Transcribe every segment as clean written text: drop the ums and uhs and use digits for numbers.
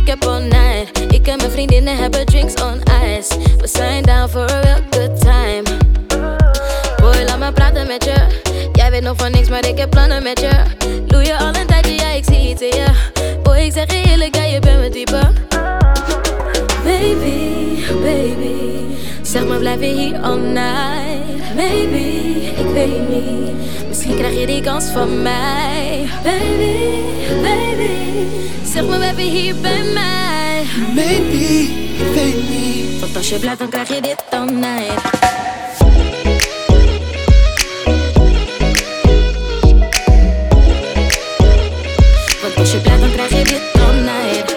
ik heb all night. Ik en mijn vriendinnen hebben drinks on ice. We zijn down for a real good time. Boy, laat me praten met je. Jij weet nog van niks, maar ik heb plannen met je. Doe je al een tijdje, ja, ik zie iets in je. Boy, ik zeg je eerlijk, ja, je bent mijn type. Baby, baby, zeg maar blijf je hier all night. Maybe, ik weet niet, misschien krijg je die kans van mij. Baby, baby, zeg maar blijf je hier bij mij. Maybe, ik weet niet, want als je blijft dan krijg je dit all night. Want als je blijft dan krijg je dit all night.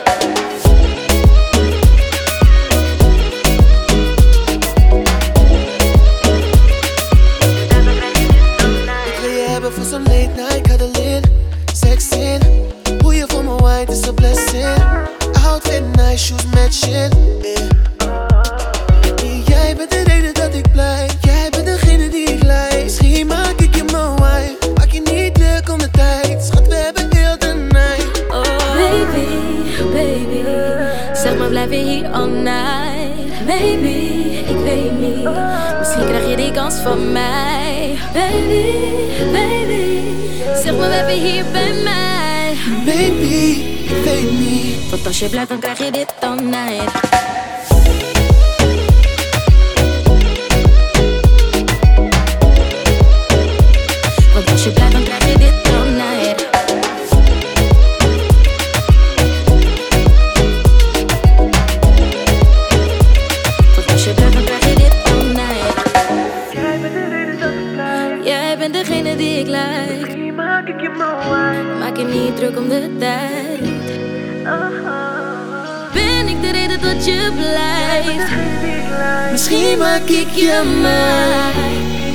voor zo'n late night cuddling, sex in. Hoe je voor me white is a blessing. Outfit nice, shoes matching, yeah. Jij bent de reden dat ik blijf. Jij bent degene die ik like. Misschien maak ik je mijn wife. Maak je niet druk om de tijd. Schat, we hebben heel de night. Oh baby, baby, zeg maar blijf je hier all night. Baby, ik weet niet, misschien krijg je die kans van mij. Baby, baby, zeg maar blijf je hier bij mij. Baby, ik weet niet, want als je blijft dan krijg je dit all night. Want als je blijft dan krijg je dit all night. Want als je blijft dan krijg je dit all night. jij bent de reden dat ik blijf. Jij bent degene die ik like. Misschien maak ik je mijn wife. Maak je niet druk om de tijd. Ben ik de reden dat je blijft? Misschien maak ik je mij.